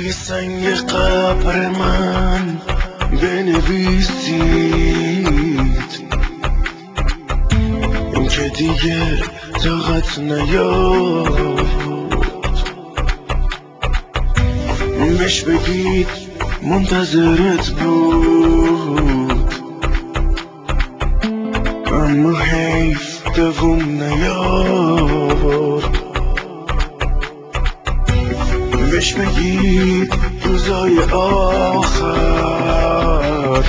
روی سنگ قبر من بنویسید این که دیگه طاقت نیاد بهش بگید منتظرت بود اما حیف دووم نیاد بهش بگید روزای آخر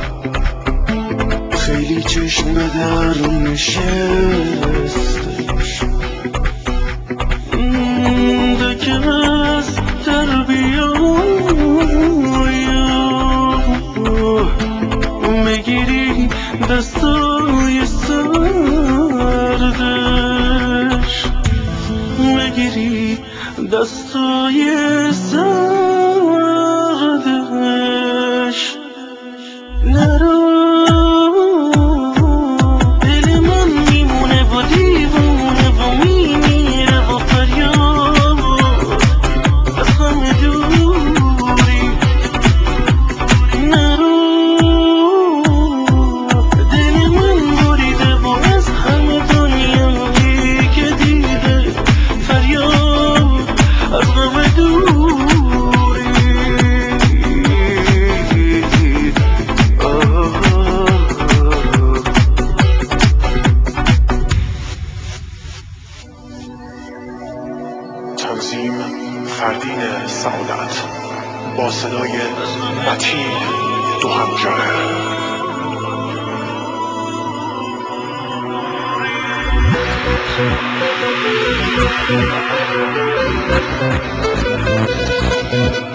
خیلی چشم به در نشستش دکه از در بیایم بگیری دستای سردش بگیری دستای سردش نرو دل من میمونه و دیوونه و میمیره و فریاد از همه دوری نرو دل من بریده و از همه دنیایی که دیده فریاد از غم دوری تنظیم فردین سعادت با صدای متین دو همجانه.